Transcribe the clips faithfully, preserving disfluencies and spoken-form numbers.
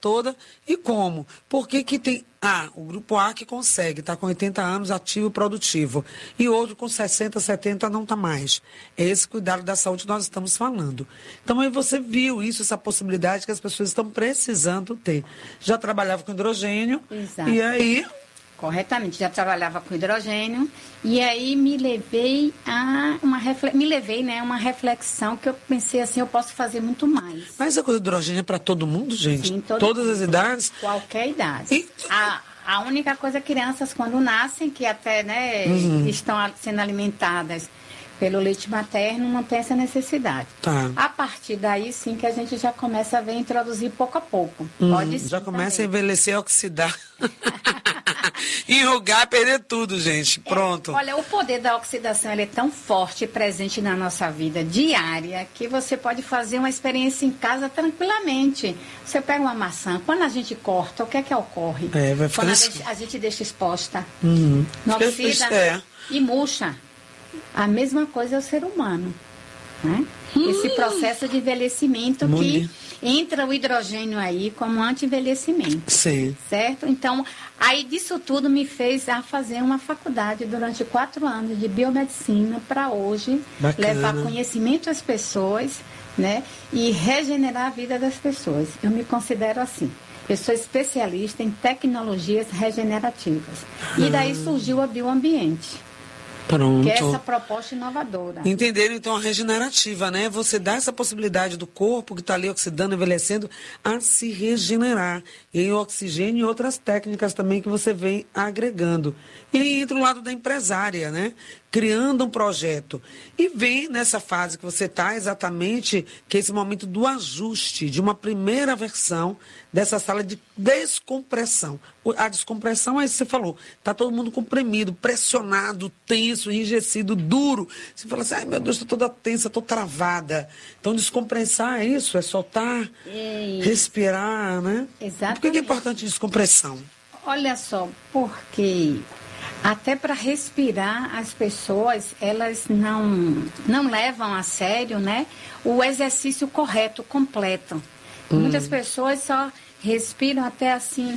toda. E como? Por que que tem... Ah, o grupo A que consegue, está com oitenta anos, ativo e produtivo. E outro com sessenta, setenta não está mais. É esse cuidado da saúde que nós estamos falando. Então aí você viu isso, essa possibilidade que as pessoas estão precisando ter. Já trabalhava com hidrogênio. Exato. E aí... Corretamente, já trabalhava com hidrogênio e aí me levei a uma refle... me levei, né, uma reflexão que eu pensei assim, eu posso fazer muito mais. Mas a coisa do hidrogênio é para todo mundo, gente? Sim, todo Todas mundo. as idades? Qualquer idade. E... A, a única coisa, crianças quando nascem, que até, né, uhum. estão sendo alimentadas pelo leite materno, não tem essa necessidade. Tá. A partir daí, sim, que a gente já começa a ver introduzir pouco a pouco. Hum, Pode sim, já começa também. a envelhecer, oxidar. Enrugar, perder tudo, gente. Pronto. É, olha, o poder da oxidação ele é tão forte e presente na nossa vida diária que você pode fazer uma experiência em casa tranquilamente. Você pega uma maçã, quando a gente corta, o que é que ocorre? É, vai quando a assim. gente, a gente deixa exposta, uhum. não oxida é. e murcha. A mesma coisa é o ser humano. Né? Hum. Esse processo de envelhecimento Muito. que entra o hidrogênio aí como anti-envelhecimento. Sim. Certo? Então, aí disso tudo me fez a fazer uma faculdade durante quatro anos de biomedicina para hoje Bacana. Levar conhecimento às pessoas, né? E regenerar a vida das pessoas. Eu me considero assim. Eu sou especialista em tecnologias regenerativas. Ah. E daí surgiu a Bioambiente. Pronto. Que é essa proposta inovadora. Entenderam, então, a regenerativa, né? Você dá essa possibilidade do corpo que está ali oxidando, envelhecendo, a se regenerar. E aí, o oxigênio e outras técnicas também que você vem agregando. E aí entra o lado da empresária, né? Criando um projeto. E vem nessa fase que você está exatamente, que é esse momento do ajuste, de uma primeira versão dessa sala de descompressão. A descompressão é isso que você falou. Está todo mundo comprimido, pressionado, tenso, enrijecido, duro. Você fala assim, ai meu Deus, estou toda tensa, estou travada. Então, descompressar é isso, é soltar, é respirar, né? Exatamente. Por que é importante descompressão? Olha só, porque até para respirar as pessoas, elas não, não levam a sério, né, o exercício correto, completo. Hum. Muitas pessoas só respiram até assim,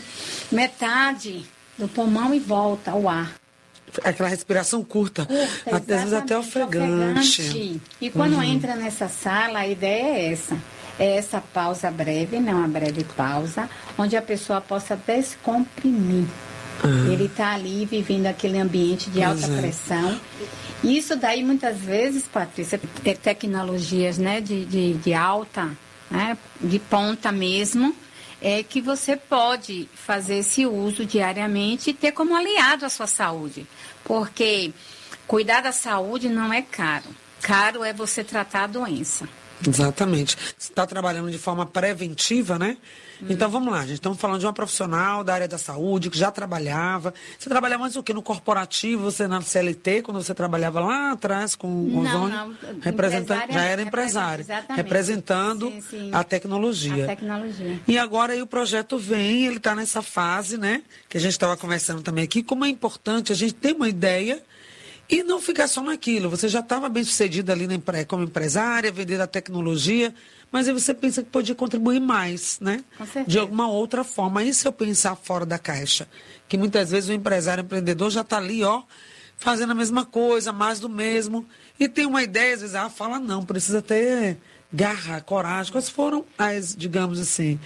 metade do pulmão e volta ao ar. Aquela respiração curta, curta às vezes até ofegante. ofegante. E quando uhum. entra nessa sala, a ideia é essa. É essa pausa breve, não uma breve pausa, onde a pessoa possa descomprimir. Uhum. Ele está ali vivendo aquele ambiente de alta pois pressão. É. Isso daí, muitas vezes, Patrícia, é tecnologias, né, de, de, de alta, né, de ponta mesmo, é que você pode fazer esse uso diariamente e ter como aliado a sua saúde. Porque cuidar da saúde não é caro. Caro é você tratar a doença. Exatamente. Você está trabalhando de forma preventiva, né? Hum. Então, vamos lá, gente. Estamos falando de uma profissional da área da saúde, que já trabalhava. Você trabalhava antes o quê? No corporativo, você na C L T, quando você trabalhava lá atrás com o Não, Ozônio? não. Representando, já era empresário. Exatamente. Representando sim, sim. a tecnologia. A tecnologia. E agora aí o projeto vem, ele está nessa fase, né? Que a gente estava conversando também aqui. Como é importante a gente ter uma ideia e não ficar só naquilo. Você já estava bem sucedida ali na, como empresária, vendendo a tecnologia, mas aí você pensa que podia contribuir mais, né? Com certeza. De alguma outra forma. E se eu pensar fora da caixa? Que muitas vezes o empresário, o empreendedor já está ali, ó, fazendo a mesma coisa, mais do mesmo. E tem uma ideia, às vezes, ah, fala não, precisa ter garra, coragem. Quais foram as, digamos assim,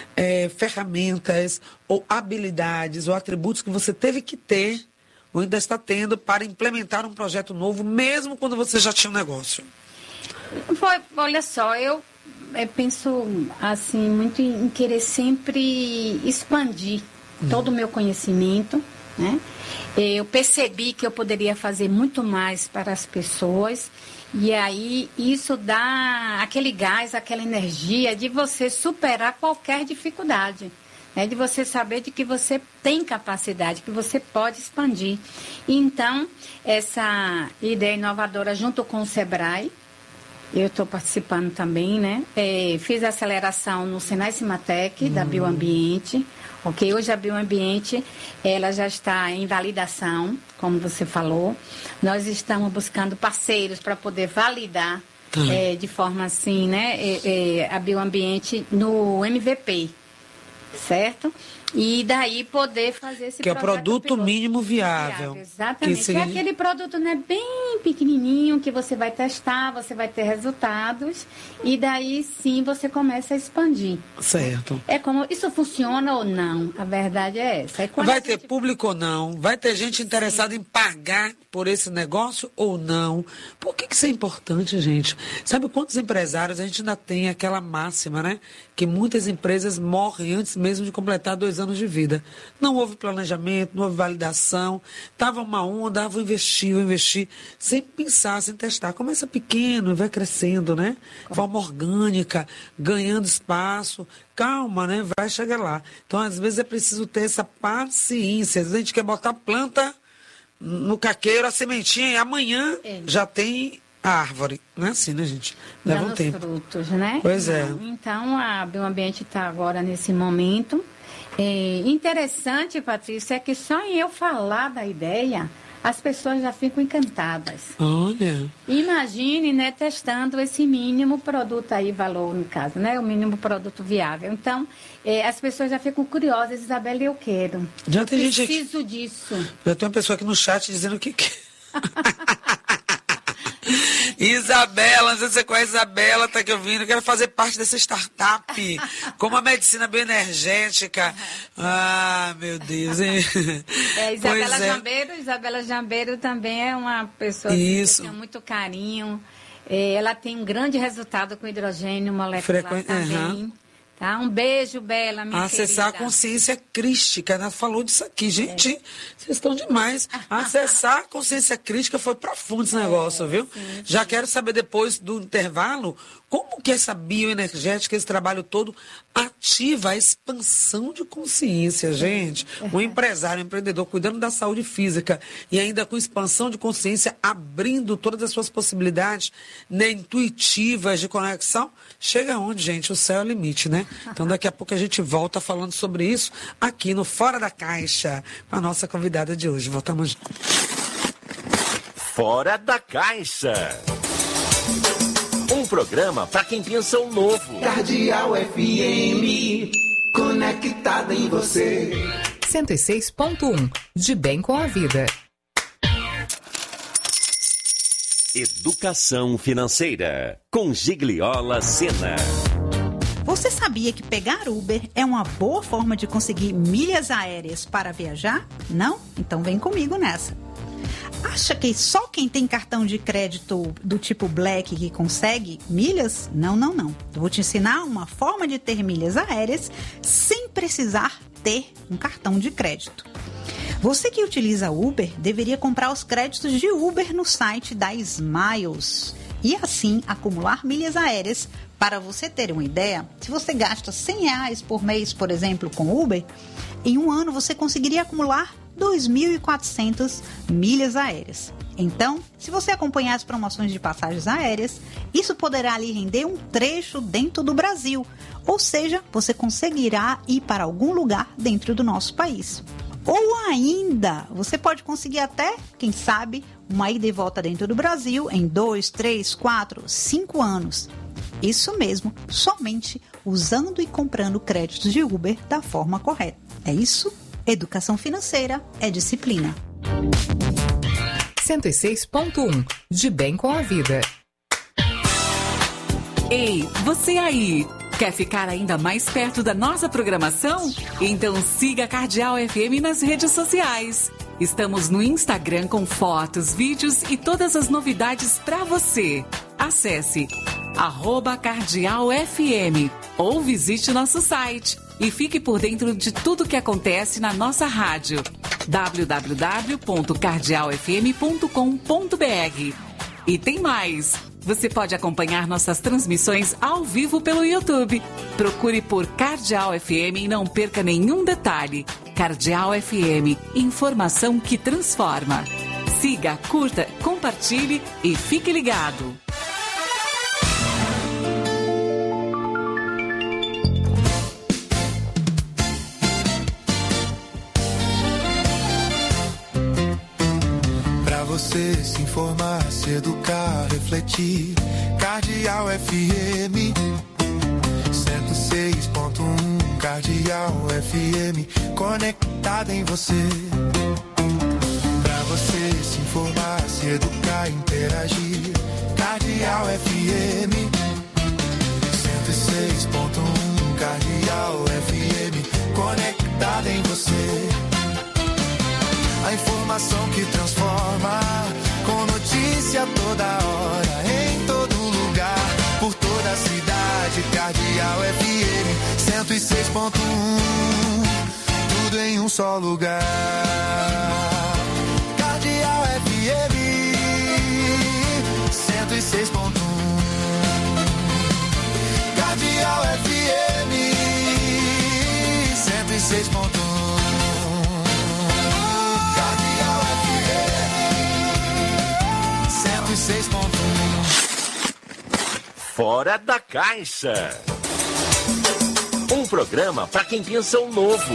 é, ferramentas ou habilidades ou atributos que você teve que ter ou ainda está tendo para implementar um projeto novo, mesmo quando você já tinha um negócio? Foi, olha só, eu, eu penso assim, muito em querer sempre expandir hum. todo o meu conhecimento, né? Eu percebi que eu poderia fazer muito mais para as pessoas e aí isso dá aquele gás, aquela energia de você superar qualquer dificuldade. É de você saber de que você tem capacidade, que você pode expandir. Então, essa ideia inovadora junto com o Sebrae, eu estou participando também, né? É, fiz a aceleração no Senai Cimatec, uhum. da Bioambiente. Ok, hoje a Bioambiente, ela já está em validação, como você falou. Nós estamos buscando parceiros para poder validar uhum. é, de forma assim, né? É, é, a Bioambiente no M V P. certo? E daí poder fazer esse que é o produto piloto. mínimo viável. viável exatamente. Que, que é aquele produto, né, bem pequenininho que você vai testar, você vai ter resultados e daí sim você começa a expandir. Certo. É como, isso funciona ou não? A verdade é essa. Vai gente... ter público ou não? Vai ter gente interessada sim. em pagar por esse negócio ou não? Por que, que isso é importante, gente? Sabe quantos empresários a gente ainda tem aquela máxima, né? Que muitas empresas morrem antes mesmo de completar dois anos de vida. Não houve planejamento, não houve validação. Estava uma onda, ah, vou investir, vou investir, sem pensar, sem testar. Começa pequeno e vai crescendo, né? De forma orgânica, ganhando espaço. Calma, né? Vai chegar lá. Então, às vezes, é preciso ter essa paciência. Às vezes, a gente quer botar planta no caqueiro, a sementinha, e amanhã é. já tem a árvore. Não é assim, né, gente? Leva um tempo. Frutos, né? Pois é. Então, a Meio Ambiente está agora nesse momento. É interessante, Patrícia, é que só em eu falar da ideia, as pessoas já ficam encantadas. Olha. Imagine, né, testando esse mínimo produto aí, valor no caso, né, o mínimo produto viável. Então, é, as pessoas já ficam curiosas, Isabela, eu quero. Já eu tem preciso gente aqui, disso. Já tem uma pessoa aqui no chat dizendo o que quer. Isabela, não sei se você conhece a Isabela, tá aqui ouvindo, quero fazer parte dessa startup, como a medicina bioenergética. Ah, meu Deus, hein? É, Isabela é. Jambeiro, Isabela Jambeiro também é uma pessoa Isso. que tem muito carinho. É, ela tem um grande resultado com hidrogênio molecular Frequ... também. Uhum. Tá? Um beijo, Bela, minha Acessar querida. a consciência crística, né? Falou disso aqui. Gente, é. vocês estão demais. Acessar a consciência crística foi profundo esse negócio, é, viu? Sim, sim. Já quero saber depois do intervalo como que essa bioenergética, esse trabalho todo, ativa a expansão de consciência, gente. É. Um empresário, um empreendedor, cuidando da saúde física e ainda com expansão de consciência, abrindo todas as suas possibilidades, né, intuitivas de conexão, chega onde, gente? O céu é o limite, né? Então, daqui a pouco a gente volta falando sobre isso aqui no Fora da Caixa, com a nossa convidada de hoje. Voltamos. Fora da Caixa. Um programa para quem pensa o novo. Cardeal F M, conectada em você. cento e seis ponto um, de bem com a vida. Educação financeira, com Gigliola Sena. Você sabia que pegar Uber é uma boa forma de conseguir milhas aéreas para viajar? Não? Então vem comigo nessa. Acha que só quem tem cartão de crédito do tipo Black que consegue milhas? Não, não, não. Eu vou te ensinar uma forma de ter milhas aéreas sem precisar ter um cartão de crédito. Você que utiliza Uber deveria comprar os créditos de Uber no site da Smiles e assim acumular milhas aéreas. Para você ter uma ideia, se você gasta cem reais por mês, por exemplo, com Uber, em um ano você conseguiria acumular dois mil e quatrocentas milhas aéreas. Então, se você acompanhar as promoções de passagens aéreas, isso poderá lhe render um trecho dentro do Brasil, ou seja, você conseguirá ir para algum lugar dentro do nosso país. Ou ainda, você pode conseguir até, quem sabe, uma ida e volta dentro do Brasil em dois, três, quatro, cinco anos. Isso mesmo, somente usando e comprando créditos de Uber da forma correta. É isso? Educação financeira é disciplina. cento e seis ponto um, de bem com a vida. Ei, você aí! Quer ficar ainda mais perto da nossa programação? Então siga a Cardeal F M nas redes sociais. Estamos no Instagram com fotos, vídeos e todas as novidades para você. Acesse arroba Cardeal F M ou visite nosso site e fique por dentro de tudo que acontece na nossa rádio. w w w ponto cardeal f m ponto com ponto b r. E tem mais! Você pode acompanhar nossas transmissões ao vivo pelo YouTube. Procure por Cardeal F M e não perca nenhum detalhe. Cardeal F M, informação que transforma. Siga, curta, compartilhe e fique ligado. Pra você se informar, se educar, refletir. Cardeal F M cento e seis ponto um Cardeal F M, conectada em você. Pra você se informar, se educar, interagir. Cardeal F M cento e seis ponto um, Cardeal F M, conectada em você. A informação que transforma, com notícia toda hora, em todo lugar, por toda a cidade. Cardeal F M cento e seis ponto um, tudo em um só lugar. Cardeal F M cento e seis ponto um, Cardeal F M cento e seis ponto um. Fora da Caixa. Um programa para quem pensa o novo.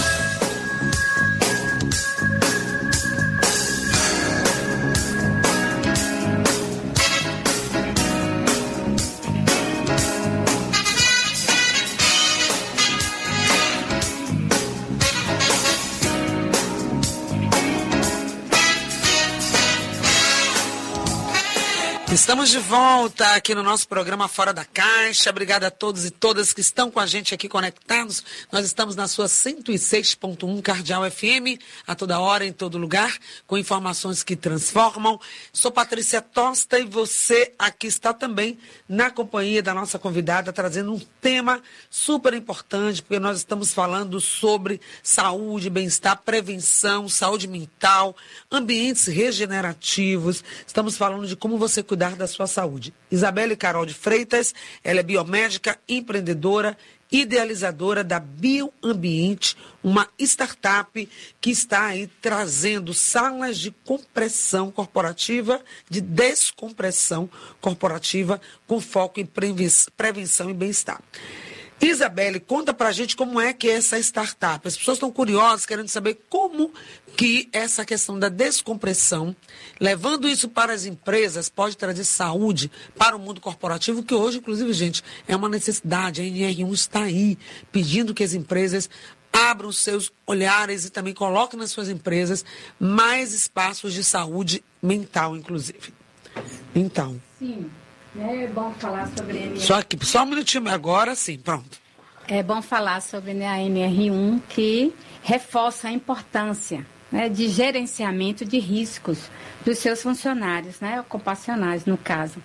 Estamos de volta aqui no nosso programa Fora da Caixa. Obrigada a todos e todas que estão com a gente aqui conectados. Nós estamos na sua cento e seis ponto um Cardeal F M, a toda hora, em todo lugar, com informações que transformam. Sou Patrícia Tosta e você aqui está também na companhia da nossa convidada, trazendo um tema super importante, porque nós estamos falando sobre saúde, bem-estar, prevenção, saúde mental, ambientes regenerativos. Estamos falando de como você cuidar da sua saúde. Isabelle Carol de Freitas, ela é biomédica, empreendedora, idealizadora da Bioambiente, uma startup que está aí trazendo salas de compressão corporativa, de descompressão corporativa, com foco em prevenção e bem-estar. Isabelle, conta pra gente como é que é essa startup. As pessoas estão curiosas, querendo saber como que essa questão da descompressão, levando isso para as empresas, pode trazer saúde para o mundo corporativo, que hoje, inclusive, gente, é uma necessidade. A N R um está aí pedindo que as empresas abram os seus olhares e também coloquem nas suas empresas mais espaços de saúde mental, inclusive. Então... Sim. É bom falar sobre a N R um. Só, que, só um minutinho, agora sim, pronto. É bom falar sobre a N R um, que reforça a importância, né, de gerenciamento de riscos dos seus funcionários, né, ocupacionais, no caso.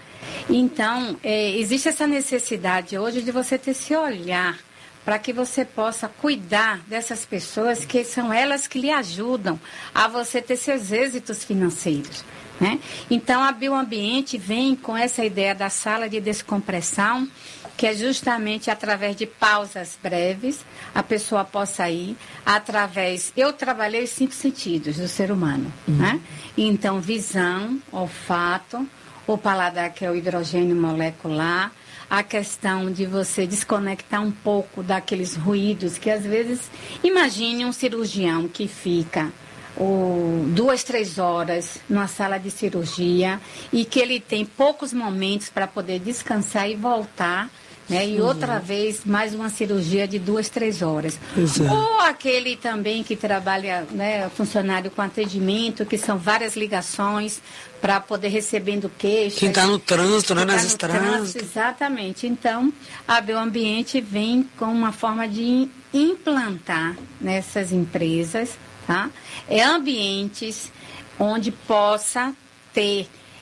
Então, é, existe essa necessidade hoje de você ter esse olhar para que você possa cuidar dessas pessoas, que são elas que lhe ajudam a você ter seus êxitos financeiros. Né? Então, a Bioambiente vem com essa ideia da sala de descompressão, que é justamente através de pausas breves, a pessoa possa ir através... Eu trabalhei os cinco sentidos do ser humano. Uhum. Né? Então, visão, olfato, o paladar, que é o hidrogênio molecular, a questão de você desconectar um pouco daqueles ruídos que, às vezes... Imagine um cirurgião que fica... Ou duas, três horas numa sala de cirurgia e que ele tem poucos momentos para poder descansar e voltar, né? E uhum. outra vez mais uma cirurgia de duas, três horas. Exato. Ou aquele também que trabalha, né, funcionário com atendimento, que são várias ligações para poder recebendo queixas. Quem está no trânsito, né, nas tá estradas. Exatamente. Então, a Bioambiente vem com uma forma de implantar nessas empresas, tá? É ambientes onde possa ter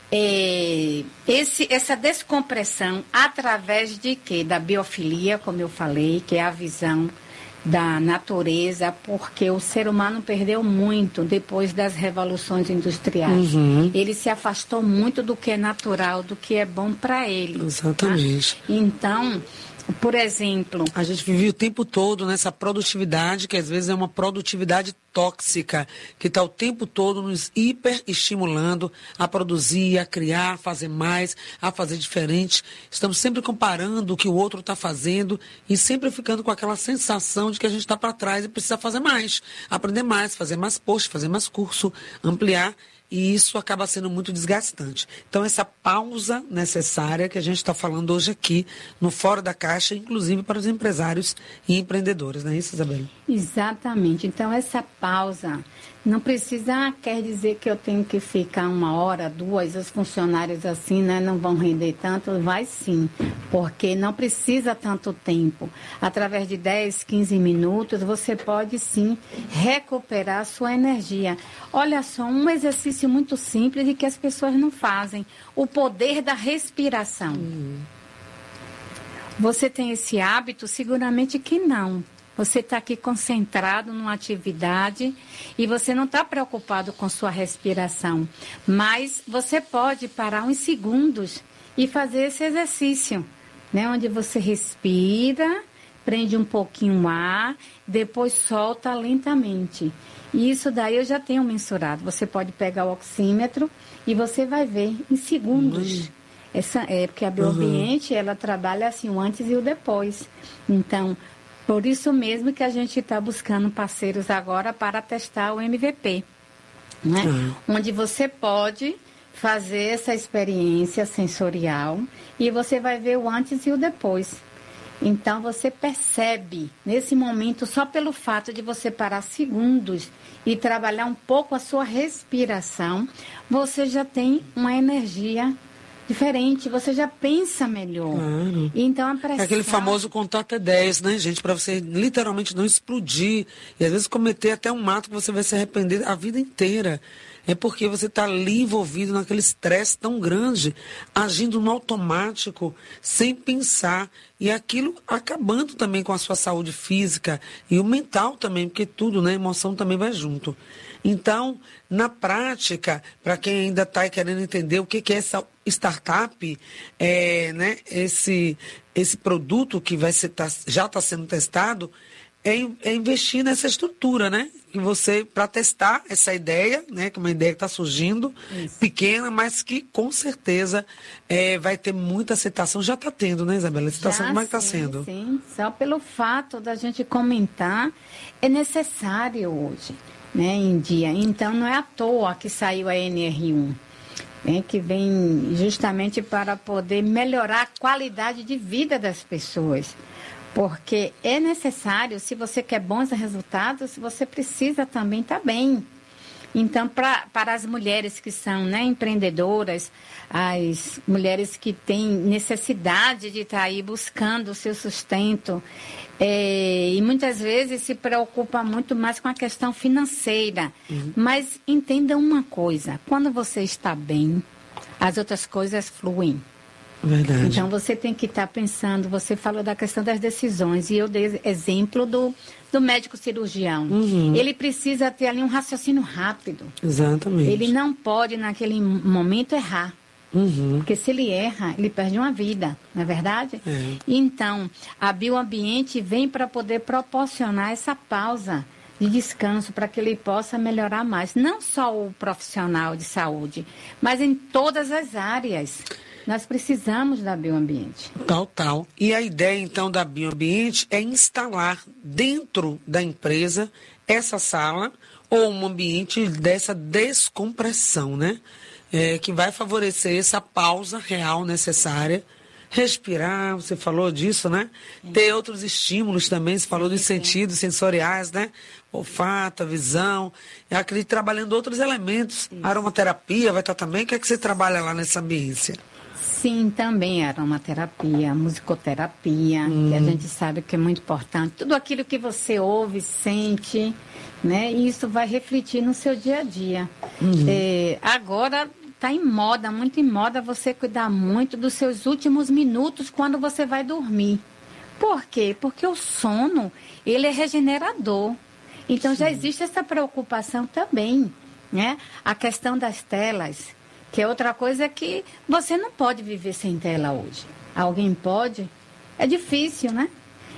é, esse, essa descompressão através de quê? Da biofilia, como eu falei, que é a visão da natureza, porque o ser humano perdeu muito depois das revoluções industriais. Uhum. Ele se afastou muito do que é natural, do que é bom para ele. Exatamente. Tá? Então... Por exemplo... A gente vive o tempo todo nessa produtividade, que às vezes é uma produtividade tóxica que está o tempo todo nos hiperestimulando a produzir, a criar, a fazer mais, a fazer diferente. Estamos sempre comparando o que o outro está fazendo e sempre ficando com aquela sensação de que a gente está para trás e precisa fazer mais, aprender mais, fazer mais post, fazer mais curso, ampliar. E isso acaba sendo muito desgastante. Então, essa pausa necessária que a gente está falando hoje aqui no Fora da Caixa, inclusive para os empresários e empreendedores, não é isso, Isabela? Exatamente. Então, essa pausa não precisa, ah, quer dizer que eu tenho que ficar uma hora, duas, os funcionários assim, né, não vão render tanto. Vai sim, porque não precisa tanto tempo. Através de dez, quinze minutos, você pode sim recuperar a sua energia. Olha só, um exercício muito simples e que as pessoas não fazem. O poder da respiração. Uhum. Você tem esse hábito? Seguramente que não. Você está aqui concentrado numa atividade e você não está preocupado com sua respiração. Mas você pode parar uns segundos e fazer esse exercício, né? Onde você respira, prende um pouquinho o ar, depois solta lentamente. E isso daí eu já tenho mensurado. Você pode pegar o oxímetro e você vai ver em segundos. Uhum. Essa, é porque a Bioambiente, uhum. ela trabalha assim o antes e o depois. Então, por isso mesmo que a gente está buscando parceiros agora para testar o M V P, né? Uhum. Onde você pode fazer essa experiência sensorial e você vai ver o antes e o depois. Então, você percebe, nesse momento, só pelo fato de você parar segundos e trabalhar um pouco a sua respiração, você já tem uma energia diferente, você já pensa melhor. Claro. Então, a pressão... É aquele famoso contar até dez, né, gente? Para você literalmente não explodir. E às vezes cometer até um ato que você vai se arrepender a vida inteira. É porque você está ali envolvido naquele estresse tão grande, agindo no automático, sem pensar. E aquilo acabando também com a sua saúde física e o mental também, porque tudo, né? A emoção também vai junto. Então, na prática, para quem ainda está querendo entender o que, que é essa startup, é, né, esse, esse produto que vai ser, tá, já está sendo testado, é, é investir nessa estrutura, né? Que você, para testar essa ideia, né? Que é uma ideia que está surgindo, isso, pequena, mas que com certeza é, vai ter muita aceitação. Já está tendo, né, Isabela? Aceitação, como é que está sendo? Sim, só pelo fato da gente comentar, é necessário hoje, né, em dia. Então, não é à toa que saiu a N R um, né, que vem justamente para poder melhorar a qualidade de vida das pessoas. Porque é necessário, se você quer bons resultados, você precisa também estar bem. Então, pra, para as mulheres que são, né, empreendedoras, as mulheres que têm necessidade de estar aí buscando o seu sustento, é, e muitas vezes se preocupa muito mais com a questão financeira. Uhum. Mas entenda uma coisa, quando você está bem, as outras coisas fluem. Verdade. Então, você tem que estar pensando, você falou da questão das decisões, e eu dei exemplo do, do médico cirurgião. Uhum. Ele precisa ter ali um raciocínio rápido. Exatamente. Ele não pode, naquele momento, errar. Uhum. Porque se ele erra, ele perde uma vida, não é verdade? É. Então, a Bioambiente vem para poder proporcionar essa pausa de descanso para que ele possa melhorar mais. Não só o profissional de saúde, mas em todas as áreas. Nós precisamos da Bioambiente. Tal, tal. E a ideia, então, da Bioambiente é instalar dentro da empresa essa sala ou um ambiente dessa descompressão, né? É, que vai favorecer essa pausa real necessária. Respirar, você falou disso, né? É. Ter outros estímulos também, você falou dos sentidos sensoriais, né? Olfato, visão. Eu acredito trabalhando outros elementos. Isso. Aromaterapia vai estar também. O que é que você trabalha lá nessa ambiência? Sim, também aromaterapia, musicoterapia, hum. que a gente sabe que é muito importante. Tudo aquilo que você ouve, sente, né? E isso vai refletir no seu dia a dia. Uhum. É, agora está em moda, muito em moda, você cuidar muito dos seus últimos minutos quando você vai dormir. Por quê? Porque o sono, ele é regenerador. Então, sim, já existe essa preocupação também, né? A questão das telas, que é outra coisa que você não pode viver sem tela hoje. Alguém pode? É difícil, né?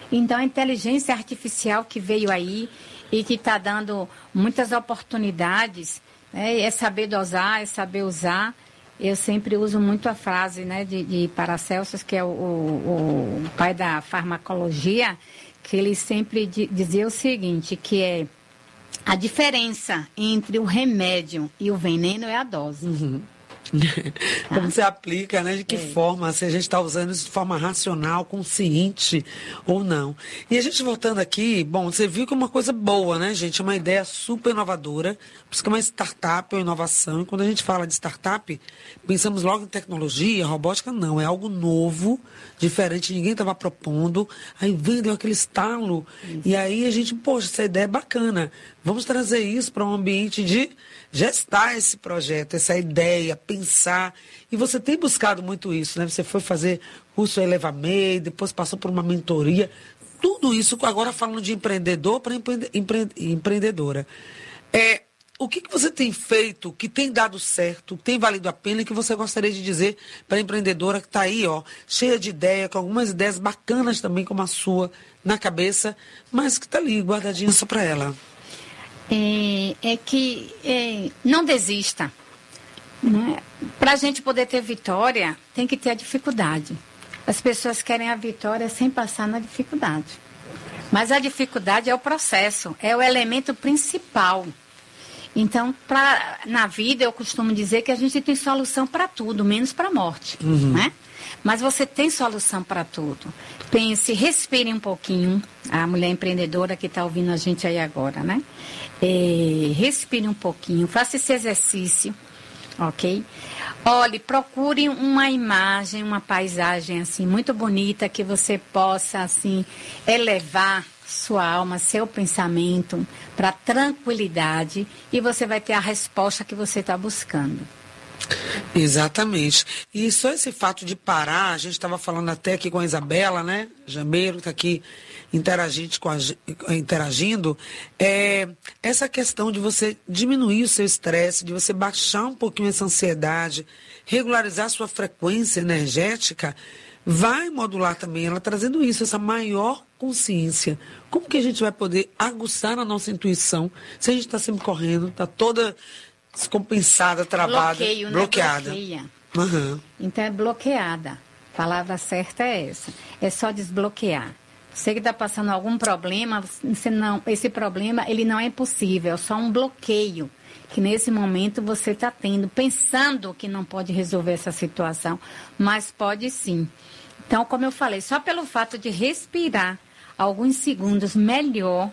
Então, a inteligência artificial que veio aí e que está dando muitas oportunidades, né, é saber dosar, é saber usar. Eu sempre uso muito a frase, né, de, de Paracelsus, que é o, o, o pai da farmacologia, que ele sempre di, dizia o seguinte, que é a diferença entre o remédio e o veneno é a dose. Uhum. Como você aplica, né? De que é. forma, se a gente está usando isso de forma racional, consciente ou não. E a gente voltando aqui, bom, você viu que é uma coisa boa, né, gente? É uma ideia super inovadora, por isso que é uma startup ou inovação. E quando a gente fala de startup, pensamos logo em tecnologia, robótica, não, é algo novo, diferente, ninguém estava propondo, aí vem, deu aquele estalo, isso. E aí a gente, poxa, essa ideia é bacana, vamos trazer isso para um ambiente de gestar esse projeto, essa ideia, pensar. E você tem buscado muito isso, né? Você foi fazer curso ElevaMe, depois passou por uma mentoria. Tudo isso, agora falando de empreendedor para empre, empre, empreendedora. É, o que, que você tem feito, que tem dado certo, que tem valido a pena e que você gostaria de dizer para a empreendedora que está aí, ó, cheia de ideia, com algumas ideias bacanas também, como a sua, na cabeça, mas que está ali, guardadinha só para ela? É, é que é, não desista. Né? Para a gente poder ter vitória, tem que ter a dificuldade. As pessoas querem a vitória sem passar na dificuldade. Mas a dificuldade é o processo, é o elemento principal. Então, pra, na vida, eu costumo dizer que a gente tem solução para tudo, menos para a morte. Uhum. Né? Mas você tem solução para tudo. Pense, respire um pouquinho. A mulher empreendedora que está ouvindo a gente aí agora, né? É, respire um pouquinho, faça esse exercício, ok? Olhe, procure uma imagem, uma paisagem assim muito bonita que você possa assim elevar sua alma, seu pensamento para tranquilidade e você vai ter a resposta que você está buscando. Exatamente. E só esse fato de parar, a gente estava falando até aqui com a Isabela, né? Jameiro, que está aqui interagindo com, a, interagindo, é essa questão de você diminuir o seu estresse, de você baixar um pouquinho essa ansiedade, regularizar a sua frequência energética, vai modular também, ela trazendo isso, essa maior consciência. Como que a gente vai poder aguçar a nossa intuição se a gente está sempre correndo, está toda descompensada, travada, Bloqueio, bloqueada. Né? Uhum. Então é bloqueada. A palavra certa é essa. É só desbloquear. Você que está passando algum problema, você não, esse problema ele não é impossível, é só um bloqueio que nesse momento você está tendo, pensando que não pode resolver essa situação, mas pode sim. Então, como eu falei, só pelo fato de respirar alguns segundos melhor,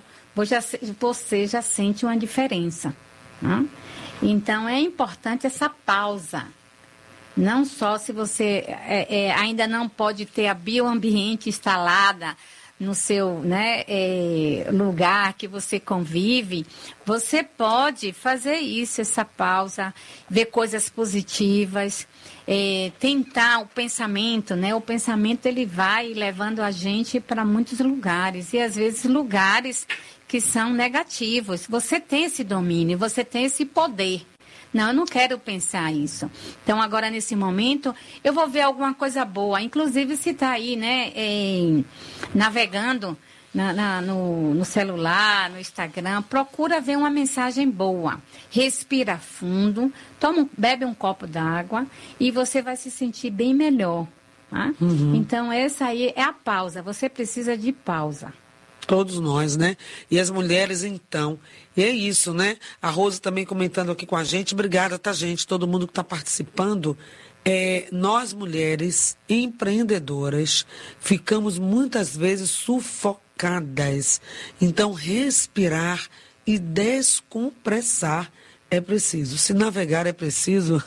você já sente uma diferença. Né? Então, é importante essa pausa. Não só se você é, é, ainda não pode ter a bioambiente instalada no seu né, é, lugar que você convive, você pode fazer isso, essa pausa, ver coisas positivas, é, tentar o pensamento, né? O pensamento ele vai levando a gente para muitos lugares e às vezes lugares que são negativos. Você tem esse domínio, você tem esse poder. Não, eu não quero pensar isso. Então, agora, nesse momento, eu vou ver alguma coisa boa. Inclusive, se está aí, né, é, navegando na, na, no, no celular, no Instagram, procura ver uma mensagem boa. Respira fundo, toma, bebe um copo d'água e você vai se sentir bem melhor. Tá? Uhum. Então, essa aí é a pausa. Você precisa de pausa. Todos nós, né? E as mulheres, então. E é isso, né? A Rosa também comentando aqui com a gente. Obrigada, tá, gente? Todo mundo que está participando. É, nós, mulheres empreendedoras, ficamos muitas vezes sufocadas. Então, respirar e descompressar é preciso. Se navegar é preciso,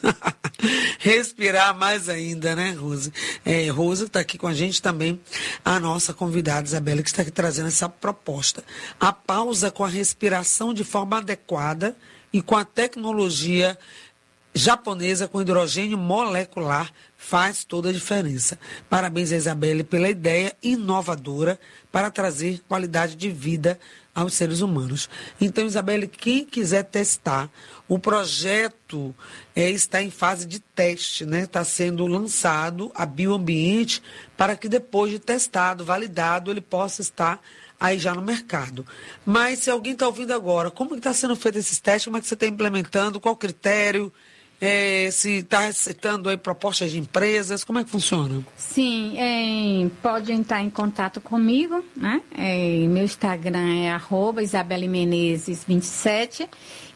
respirar mais ainda, né, Rose? É, Rose está aqui com a gente também, a nossa convidada, Isabela, que está aqui trazendo essa proposta. A pausa com a respiração de forma adequada e com a tecnologia japonesa com hidrogênio molecular faz toda a diferença. Parabéns a Isabelle pela ideia inovadora para trazer qualidade de vida aos seres humanos. Então, Isabelle, quem quiser testar, o projeto é, está em fase de teste, né? Está sendo lançado a Bioambiente para que depois de testado, validado, ele possa estar aí já no mercado. Mas se alguém está ouvindo agora, como está sendo feito esses testes, como é que você está implementando, qual o critério? É, se está aceitando aí propostas de empresas, como é que funciona? Sim, é, pode entrar em contato comigo, né? É, meu Instagram é arroba Isabelle Menezes vinte e sete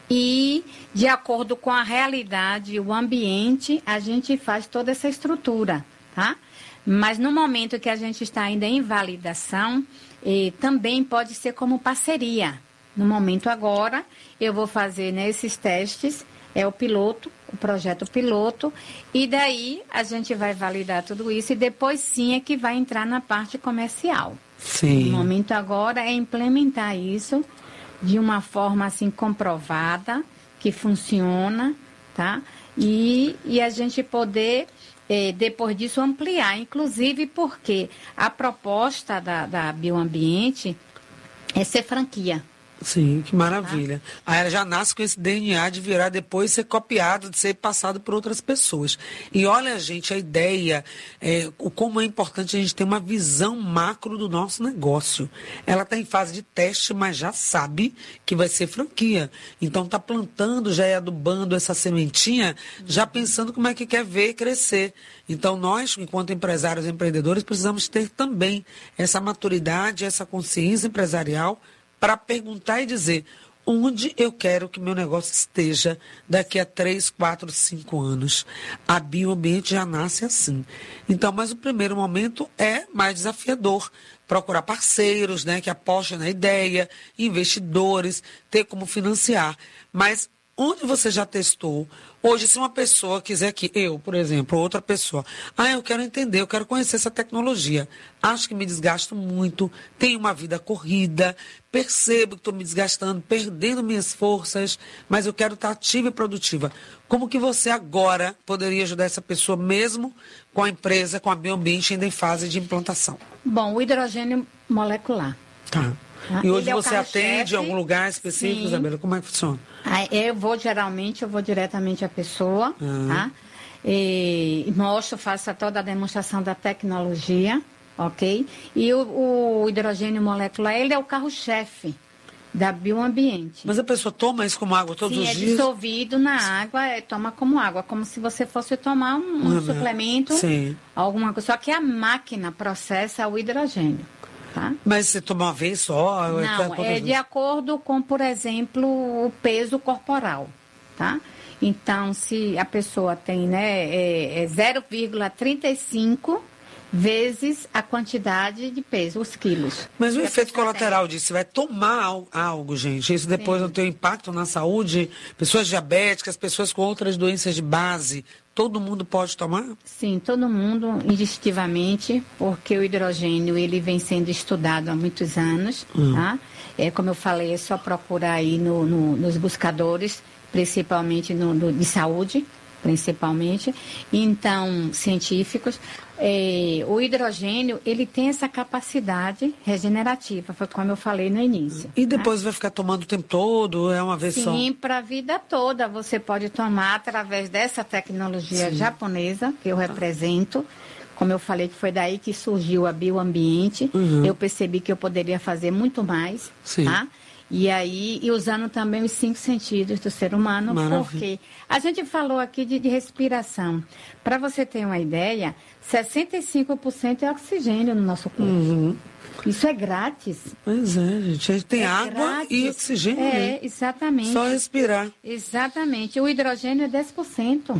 e de acordo com a realidade, o ambiente, a gente faz toda essa estrutura, tá? Mas no momento que a gente está ainda em validação, eh, também pode ser como parceria. No momento agora, eu vou fazer nesses testes, é o piloto, o projeto piloto, e daí a gente vai validar tudo isso e depois sim é que vai entrar na parte comercial. Sim. No momento agora é implementar isso de uma forma assim comprovada, que funciona, tá? E, e a gente poder, eh, depois disso, ampliar, inclusive porque a proposta da, da Bioambiente é ser franquia. Sim, que maravilha. Aí ela já nasce com esse D N A de virar depois ser copiado, de ser passado por outras pessoas. E olha, gente, a ideia, é, o como é importante a gente ter uma visão macro do nosso negócio. Ela está em fase de teste, mas já sabe que vai ser franquia. Então está plantando, já é adubando essa sementinha, já pensando como é que quer ver crescer. Então nós, enquanto empresários e empreendedores, precisamos ter também essa maturidade, essa consciência empresarial para perguntar e dizer onde eu quero que meu negócio esteja daqui a três, quatro, cinco anos. A Bioambiente já nasce assim. Então, mas o primeiro momento é mais desafiador. Procurar parceiros, né, que apostem na ideia, investidores, ter como financiar. Mas onde você já testou? Hoje, se uma pessoa quiser que eu, por exemplo, outra pessoa, ah, eu quero entender, eu quero conhecer essa tecnologia, acho que me desgasto muito, tenho uma vida corrida, percebo que estou me desgastando, perdendo minhas forças, mas eu quero estar ativa e produtiva. Como que você agora poderia ajudar essa pessoa mesmo com a empresa, com a Bioambiente ainda em fase de implantação? Bom, o hidrogênio molecular. Tá. Ah, e hoje é você atende em algum lugar específico, sim. Isabela? Como é que funciona? Ah, eu vou, geralmente, eu vou diretamente à pessoa, ah. tá? E mostro, faço toda a demonstração da tecnologia, ok? E o, o hidrogênio molecular, ele é o carro-chefe da Bioambiente. Mas a pessoa toma isso como água todos Sim, os é dias? dissolvido na água, é, toma como água, como se você fosse tomar um, um uhum. suplemento, Sim. alguma coisa. Só que a máquina processa o hidrogênio. Tá? Mas você toma uma vez só? Não, é de acordo com, por exemplo, o peso corporal, tá? Então, se a pessoa tem, né, é, é zero vírgula trinta e cinco vezes a quantidade de peso, os quilos. Mas o efeito colateral disso, você vai tomar algo, gente, isso depois Sim. não tem impacto na saúde, pessoas diabéticas, pessoas com outras doenças de base, todo mundo pode tomar? Sim, todo mundo, indistintivamente, porque o hidrogênio, ele vem sendo estudado há muitos anos, hum. tá? É, como eu falei, é só procurar aí no, no, nos buscadores, principalmente no, no, de saúde, principalmente, então, científicos. É, o hidrogênio, ele tem essa capacidade regenerativa, foi como eu falei no início. E depois tá? vai ficar tomando o tempo todo, é uma vez Sim, só? Sim, para a vida toda você pode tomar através dessa tecnologia Sim. japonesa que eu represento. Como eu falei, que foi daí que surgiu a Bioambiente. Uhum. Eu percebi que eu poderia fazer muito mais, Sim. tá? E aí, e usando também os cinco sentidos do ser humano, Maravilha. Porque a gente falou aqui de, de respiração. Para você ter uma ideia, sessenta e cinco por cento é oxigênio no nosso corpo. Uhum. Isso é grátis. Pois é, gente. A gente tem é água grátis. E oxigênio. É, né? exatamente. Só respirar. Exatamente. O hidrogênio é dez por cento.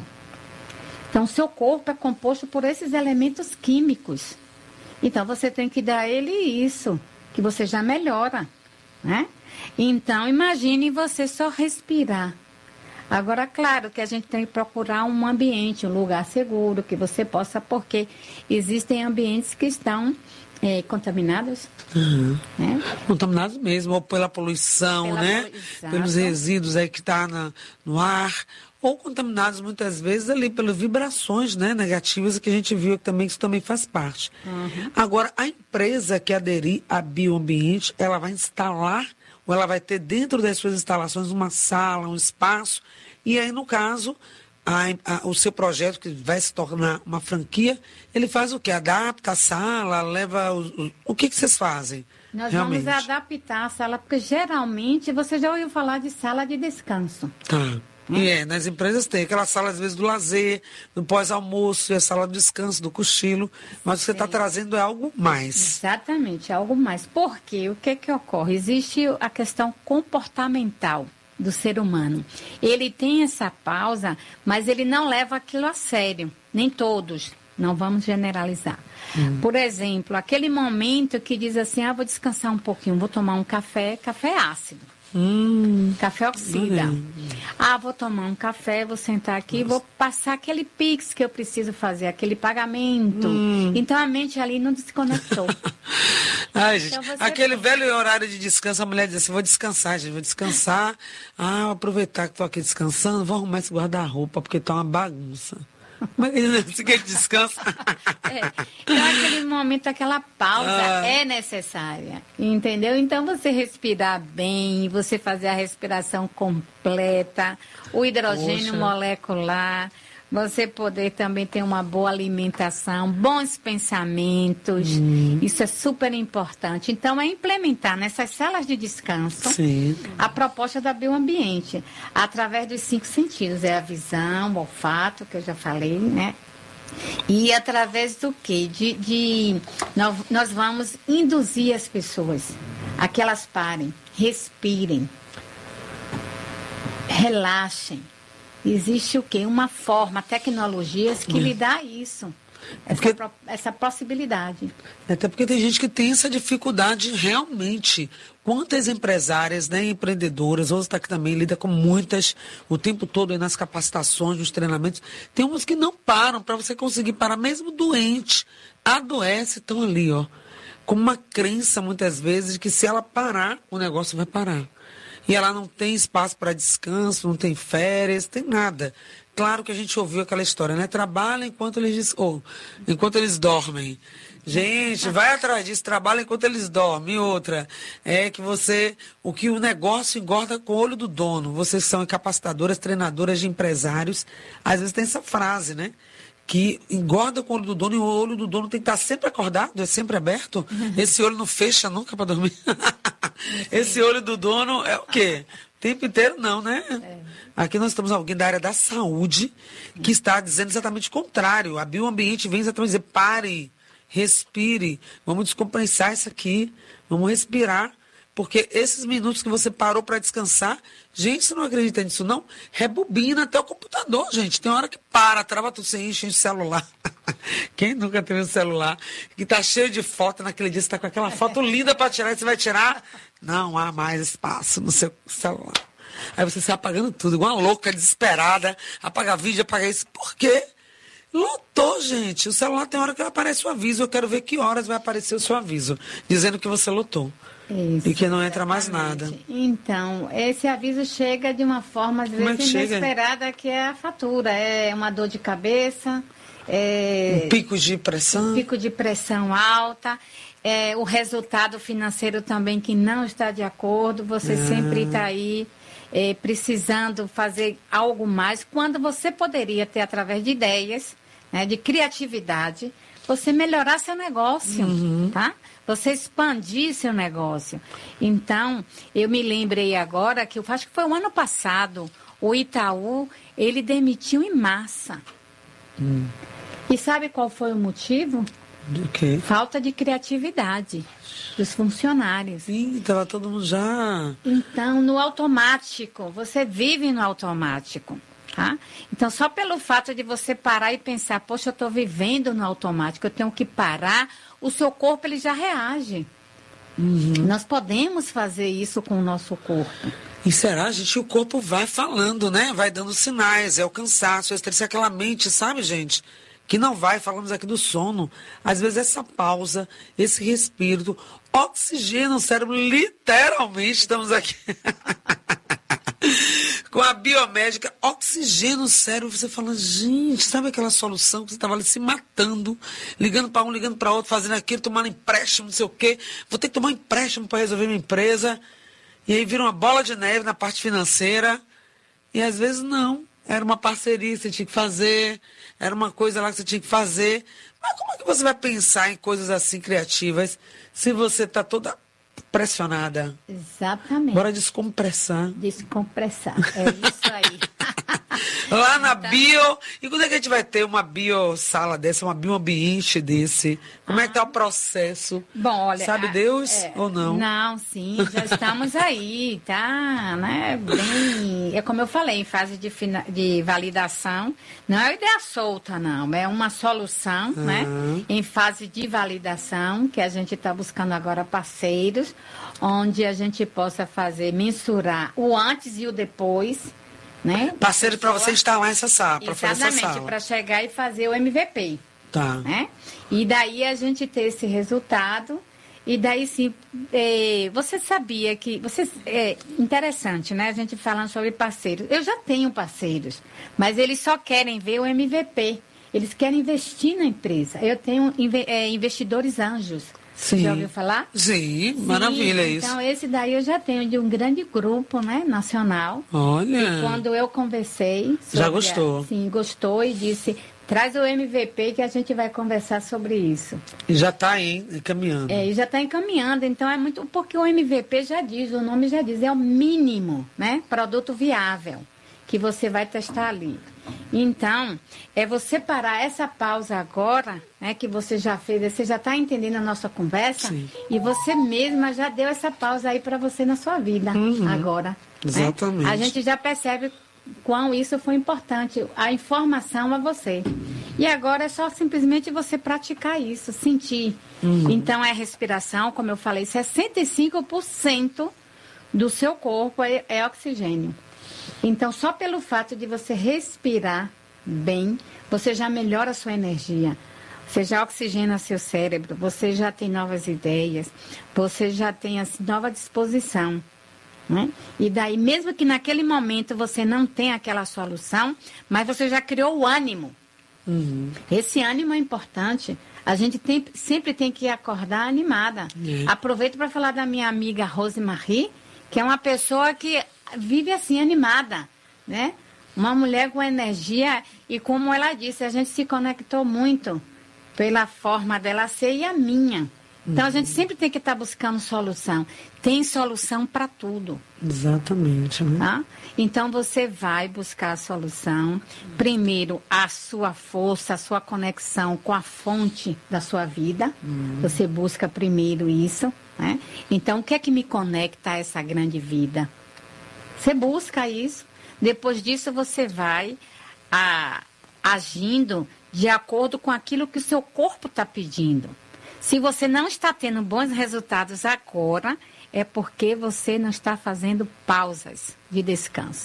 Então, seu corpo é composto por esses elementos químicos. Então, você tem que dar a ele isso, que você já melhora, né? Então, imagine você só respirar. Agora, claro que a gente tem que procurar um ambiente, um lugar seguro, que você possa, porque existem ambientes que estão é, contaminados. Uhum. Né? Contaminados mesmo, ou pela poluição, Pela né? poluição. Pelos resíduos aí que está no ar, ou contaminados muitas vezes ali pelas vibrações, né, negativas, que a gente viu também, que isso também faz parte. Uhum. Agora, a empresa que aderir a bioambiente, ela vai instalar, ou ela vai ter dentro das suas instalações uma sala, um espaço, e aí, no caso, a, a, o seu projeto, que vai se tornar uma franquia, ele faz o quê? Adapta a sala, leva... O, o, o que, que vocês fazem? Nós realmente? vamos adaptar a sala, porque geralmente você já ouviu falar de sala de descanso. Tá. E é, nas empresas tem aquela sala, às vezes, do lazer, do pós-almoço, e a sala do descanso, do cochilo, mas o que você está trazendo é algo mais. Exatamente, algo mais. Porque o que que ocorre? Existe a questão comportamental do ser humano. Ele tem essa pausa, mas ele não leva aquilo a sério. Nem todos. Não vamos generalizar. Hum. Por exemplo, aquele momento que diz assim, ah, vou descansar um pouquinho, vou tomar um café, café ácido. Hum. Café oxida. Hum. Ah, vou tomar um café, vou sentar aqui, Nossa. vou passar aquele Pix que eu preciso fazer, aquele pagamento. Hum. Então a mente ali não desconectou. Ai, gente, então, aquele tem... velho horário de descanso, a mulher diz assim, vou descansar, gente, vou descansar. Ah, vou aproveitar que estou aqui descansando, vou arrumar esse guarda-roupa, porque está uma bagunça. Mas você quer descansa? É. Então, aquele momento, aquela pausa ah. é necessária, entendeu? Então, você respirar bem, você fazer a respiração completa, o hidrogênio Poxa. molecular, você poder também ter uma boa alimentação, bons pensamentos, hum. isso é super importante. Então, é implementar nessas salas de descanso Sim. a proposta da bioambiente, através dos cinco sentidos, é a visão, o olfato, que eu já falei, né? E através do quê? De, de, nós, nós vamos induzir as pessoas a que elas parem, respirem, relaxem. Existe o quê? Uma forma, tecnologias que é. lhe dá isso, essa, porque, essa possibilidade. Até porque tem gente que tem essa dificuldade realmente. Quantas empresárias, né, empreendedoras, outras tá que também lida com muitas, o tempo todo aí nas capacitações, nos treinamentos, tem umas que não param, para você conseguir parar, mesmo doente, adoece, estão ali, ó, com uma crença muitas vezes de que se ela parar, o negócio vai parar. E ela não tem espaço para descanso, não tem férias, tem nada. Claro que a gente ouviu aquela história, né? Trabalha enquanto eles, ou, enquanto eles dormem. Gente, vai atrás disso, trabalha enquanto eles dormem. E outra, é que você, o que o negócio engorda com o olho do dono. Vocês são capacitadoras, treinadoras de empresários. Às vezes tem essa frase, né? Que engorda com o olho do dono e o olho do dono tem que estar sempre acordado, é sempre aberto. Uhum. Esse olho não fecha nunca para dormir. Esse olho do dono é o quê? O tempo inteiro não, né? É. Aqui nós estamos alguém da área da saúde que está dizendo exatamente o contrário. A bioambiente vem exatamente dizer, pare, respire, vamos descompensar isso aqui, vamos respirar. Porque esses minutos que você parou para descansar, gente, você não acredita nisso não? Rebobina até o computador, gente. Tem hora que para, trava tudo, você enche o celular. Quem nunca teve um celular que tá cheio de foto naquele dia, você tá com aquela foto linda para tirar, e você vai tirar? Não há mais espaço no seu celular. Aí você sai apagando tudo, igual uma louca, desesperada, apaga vídeo, apaga isso. Por quê? Lotou, gente. O celular tem hora que aparece o aviso, eu quero ver que horas vai aparecer o seu aviso, dizendo que você lotou. Isso, e que não entra mais nada. Então, esse aviso chega de uma forma, às vezes, é inesperada, que é a fatura. É uma dor de cabeça. É... Um pico de pressão. Um pico de pressão alta. É, o resultado financeiro também que não está de acordo. Você ah. sempre está aí é, precisando fazer algo mais. Quando você poderia ter, através de ideias, né, de criatividade, você melhorar seu negócio, uhum. tá? Você expandir seu negócio. Então, eu me lembrei agora que eu acho que foi o ano passado, o Itaú, ele demitiu em massa. Hum. E sabe qual foi o motivo? Do quê? Falta de criatividade dos funcionários. Sim, estava todo mundo já... Então, no automático, você vive no automático. Tá? Então, só pelo fato de você parar e pensar, poxa, eu estou vivendo no automático, eu tenho que parar, o seu corpo ele já reage. Uhum. Nós podemos fazer isso com o nosso corpo. E será, gente? O corpo vai falando, né? Vai dando sinais, é o cansaço, é o estresse, aquela mente, sabe, gente? que não vai, falamos aqui do sono, às vezes essa pausa, esse respiro, oxigena o cérebro, literalmente, estamos aqui com a biomédica, oxigena o cérebro, você fala, gente, sabe aquela solução que você estava ali se matando, ligando para um, ligando para outro, fazendo aquilo, tomando empréstimo, não sei o quê, vou ter que tomar um empréstimo para resolver minha empresa, e aí vira uma bola de neve na parte financeira, e às vezes não, era uma parceria que você tinha que fazer, era uma coisa lá que você tinha que fazer, mas como é que você vai pensar em coisas assim criativas se você está toda pressionada? Exatamente. Bora descompressar. Descompressar, é isso aí. Lá na bio. E quando é que a gente vai ter uma bio sala dessa, uma bio ambiente desse? Como ah. é que tá o processo? Bom, olha... Sabe Deus é, ou não? Não, sim, já estamos aí, tá? Né? Bem, é como eu falei, em fase de, fina, de validação. Não é ideia solta, não. É uma solução, uhum. né? Em fase de validação, que a gente está buscando agora parceiros, onde a gente possa fazer, mensurar o antes e o depois, né? Parceiro para você instalar essa sala, para fazer essa sala. Exatamente, para chegar e fazer o M V P. Tá. Né? E daí a gente ter esse resultado, e daí sim, é, você sabia que, você, é interessante, né? A gente falando sobre parceiros. Eu já tenho parceiros, mas eles só querem ver o M V P. Eles querem investir na empresa. Eu tenho é, investidores anjos. Sim. Já ouviu falar? Sim, Sim, maravilha isso. Então, esse daí eu já tenho de um grande grupo, né, nacional. Olha. E quando eu conversei... Já gostou. A, sim, gostou e disse, traz o M V P que a gente vai conversar sobre isso. E já está aí, encaminhando. É, e já está encaminhando. Então, é muito... Porque o M V P já diz, o nome já diz, é o mínimo, né, produto viável que você vai testar ali. Então, é você parar essa pausa agora, né, que você já fez, você já está entendendo a nossa conversa. Sim. E você mesma já deu essa pausa aí para você na sua vida, uhum. agora. Exatamente. Né? A gente já percebe quão isso foi importante, a informação a você. E agora é só simplesmente você praticar isso, sentir. Uhum. Então, é respiração, como eu falei, sessenta e cinco por cento do seu corpo é, é oxigênio. Então, só pelo fato de você respirar bem, você já melhora a sua energia. Você já oxigena seu cérebro, você já tem novas ideias, você já tem assim, nova disposição. Né? E daí, mesmo que naquele momento você não tenha aquela solução, mas você já criou o ânimo. Uhum. Esse ânimo é importante. A gente tem, sempre tem que acordar animada. Uhum. Aproveito para falar da minha amiga Rosemarie, que é uma pessoa que vive assim, animada, né? Uma mulher com energia e, como ela disse, a gente se conectou muito pela forma dela ser e a minha. Então, a gente sempre tem que estar buscando solução. Tem solução para tudo. Exatamente. Né? Tá? Então, você vai buscar a solução. Primeiro, a sua força, a sua conexão com a fonte da sua vida. Hum. Você busca primeiro isso. Né? Então, o que é que me conecta a essa grande vida? Você busca isso. Depois disso, você vai a, agindo de acordo com aquilo que o seu corpo está pedindo. Se você não está tendo bons resultados agora, é porque você não está fazendo pausas de descanso.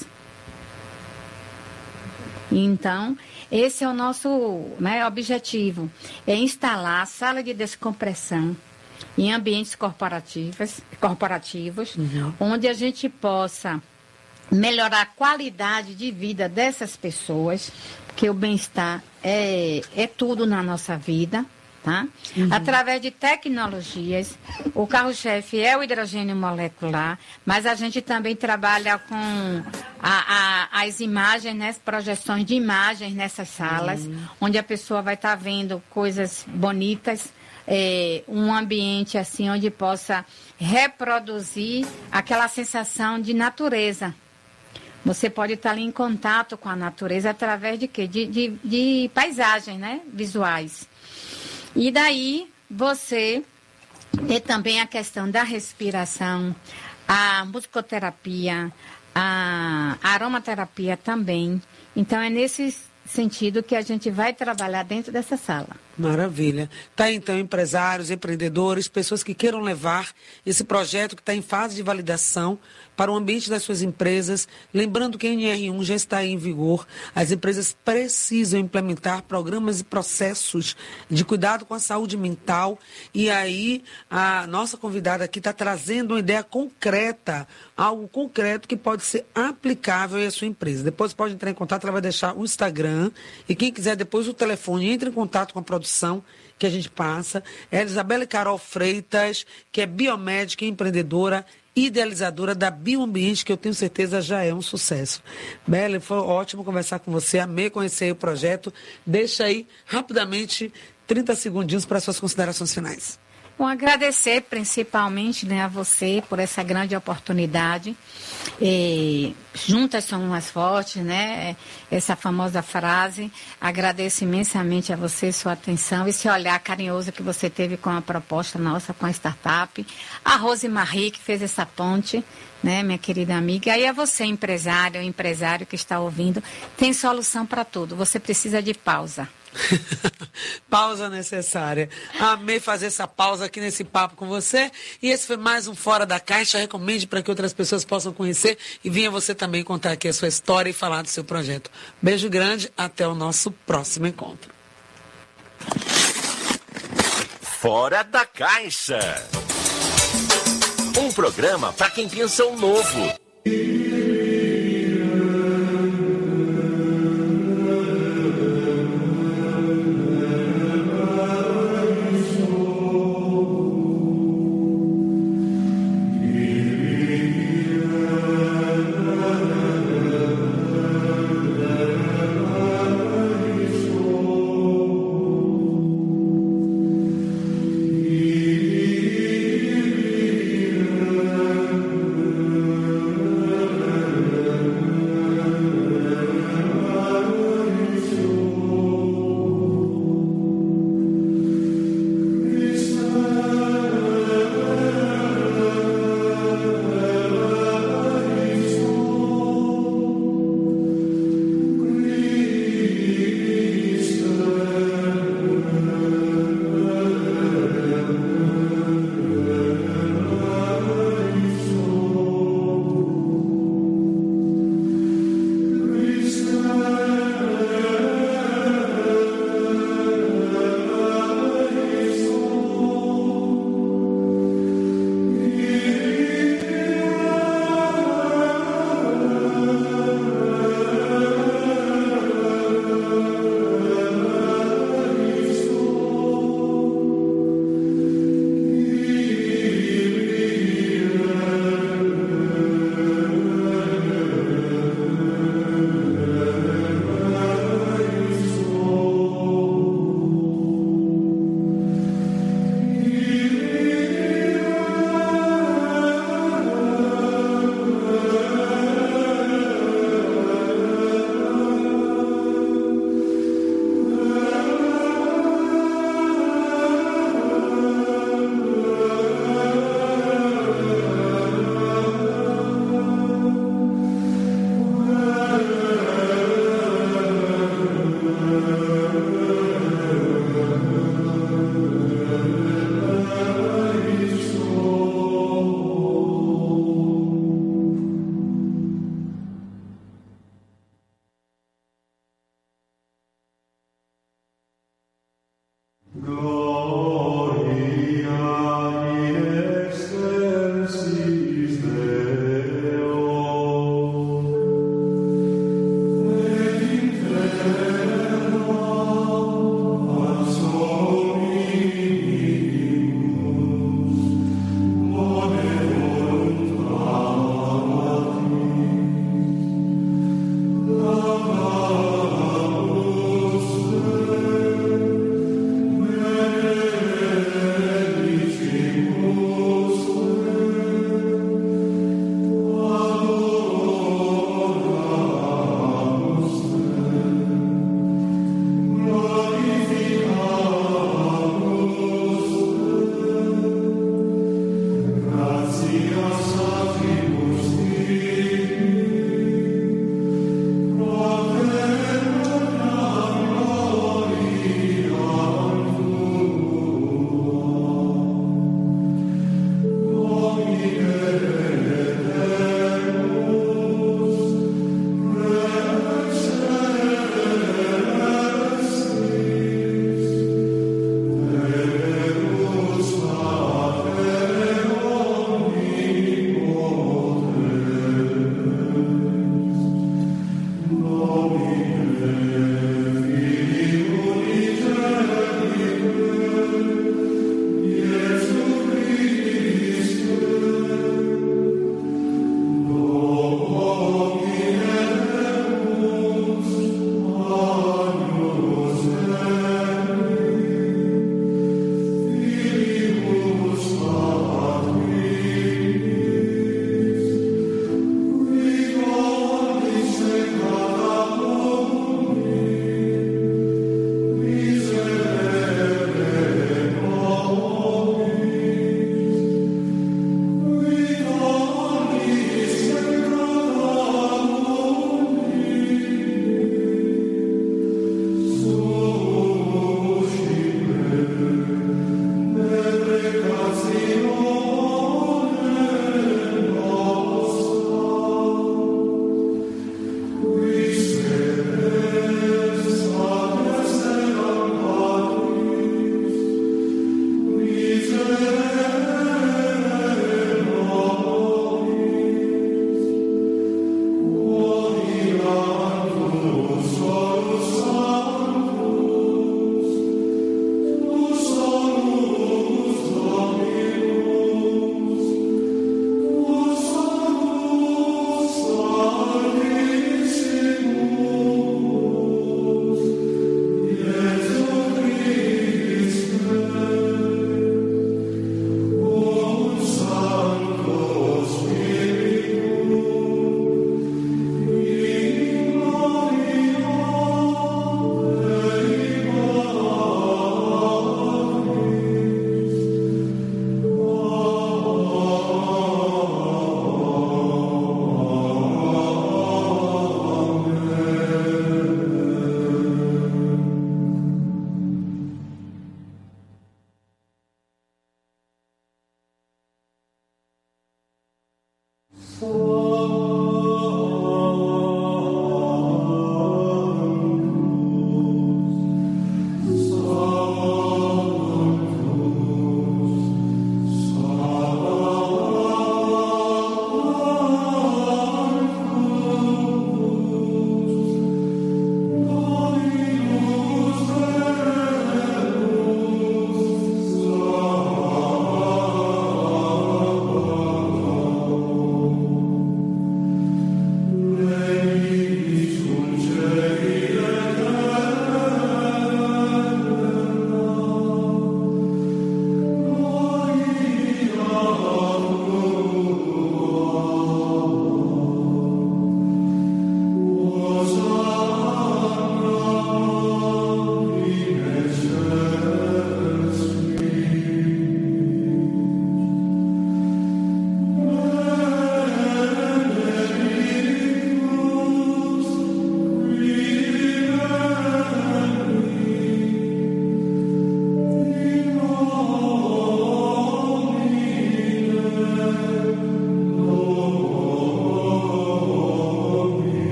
Então, esse é o nosso, né, objetivo. É instalar a sala de descompressão em ambientes corporativos, corporativos uhum. onde a gente possa melhorar a qualidade de vida dessas pessoas, porque o bem-estar é, é tudo na nossa vida, tá? Uhum. Através de tecnologias, o carro-chefe é o hidrogênio molecular, mas a gente também trabalha com a, a, as imagens, né, as projeções de imagens nessas salas, uhum. onde a pessoa vai estar tá vendo coisas bonitas, é, um ambiente assim onde possa reproduzir aquela sensação de natureza. Você pode estar ali em contato com a natureza através de quê? De, de, de paisagens, né? Visuais. E daí você tem também a questão da respiração, a musicoterapia, a aromaterapia também. Então, é nesse sentido que a gente vai trabalhar dentro dessa sala. Maravilha. Tá aí, então, empresários, empreendedores, pessoas que queiram levar esse projeto que está em fase de validação para o ambiente das suas empresas. Lembrando que a N R um já está em vigor. As empresas precisam implementar programas e processos de cuidado com a saúde mental. E aí, a nossa convidada aqui está trazendo uma ideia concreta, algo concreto que pode ser aplicável à sua empresa. Depois pode entrar em contato, ela vai deixar o Instagram. E quem quiser depois o telefone, entre em contato com a produção que a gente passa. É a Isabela Carol Freitas, que é biomédica e empreendedora, idealizadora da Bioambiente, que eu tenho certeza já é um sucesso. Bela, foi ótimo conversar com você, amei conhecer o projeto. Deixa aí, rapidamente, trinta segundinhos para suas considerações finais. Bom, agradecer principalmente, né, a você por essa grande oportunidade. E, juntas somos mais fortes, né? Essa famosa frase. Agradeço imensamente a você, sua atenção, esse olhar carinhoso que você teve com a proposta nossa, com a startup. A Rosemarie, que fez essa ponte, né, minha querida amiga. E a você, empresário, empresário que está ouvindo, tem solução para tudo. Você precisa de pausa. Pausa necessária. Amei fazer essa pausa aqui nesse papo com você. E esse foi mais um Fora da Caixa. Recomende para que outras pessoas possam conhecer e venha você também contar aqui a sua história e falar do seu projeto. Beijo grande, até o nosso próximo encontro. Fora da Caixa. Um programa para quem pensa o novo.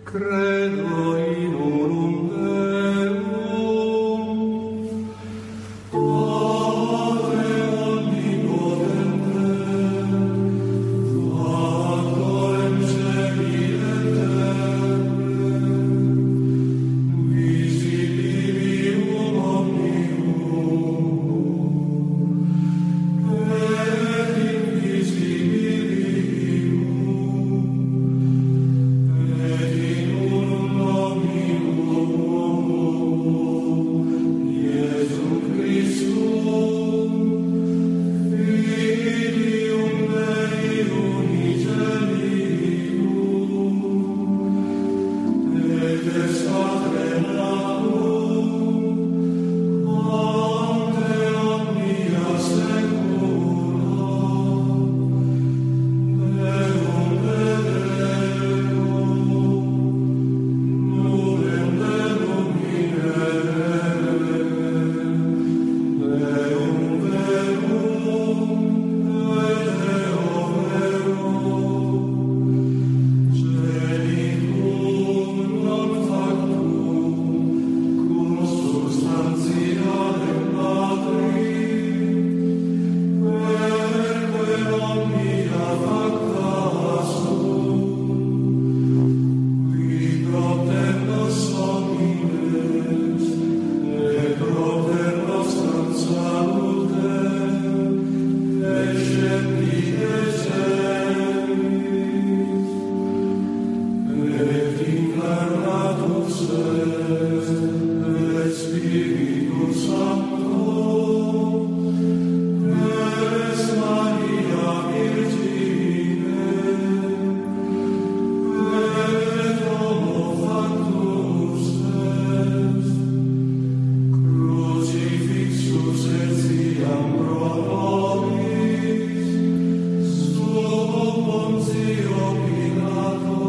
Credo in unum Deum, Padre onnipotente, Factorem celi et terrae, visibilium omnium, et invisibilium, et in unum Dominum Iesum Christum, Filium Dei unigenitum, et exatenatum ante omnia saecula, Deum Deum, Numen denomine, Deum verum, et Deo verum, Celicum non factum, cum substantialem Patri, perque omnia facta sum, qui propter nos homines, et propter nostram salutem, esceptite celis, et incarnatus est, et Spiritus Sancto, es Maria Virgine, et homo factus est, crucifixus etiam pro nobis, sub Pontio Pilato,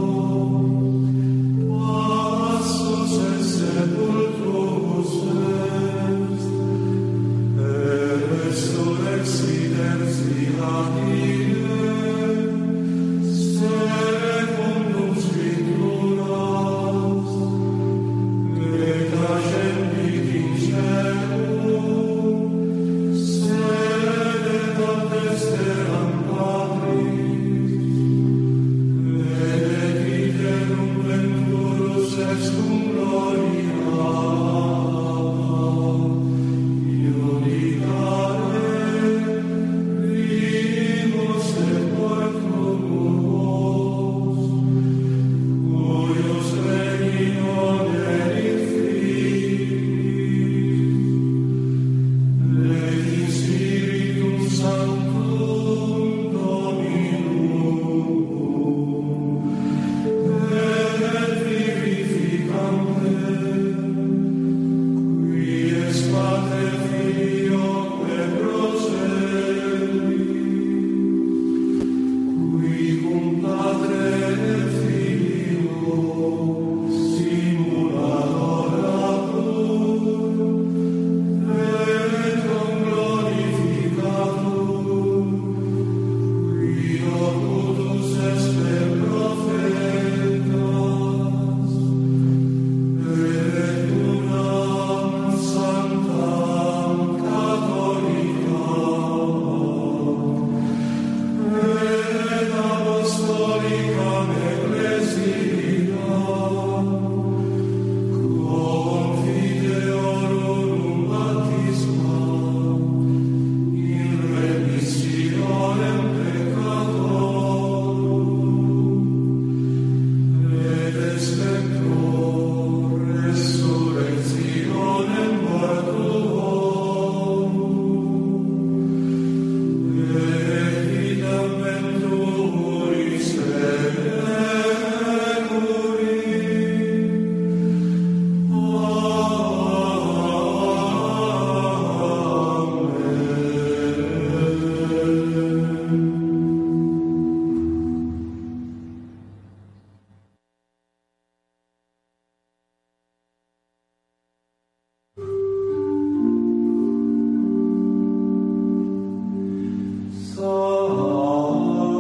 passus et sepultus est, et resurrexit tertia die, secundum Scripturas, et ascendit in caelum, sedet ad dexteram Patris, et iterum venturus ex cum gloria, iudicare vivos et mortuos, cuius regnum erit Filii, et in Spiritum Sanctum Dominum, et vivificante, qui es Pater Filio et Proceli, qui cum Patre et Filio simul adoratum, et cum glorificatum, qui locutus est per prophetas, et unam sanctam catholicam, et apostolicam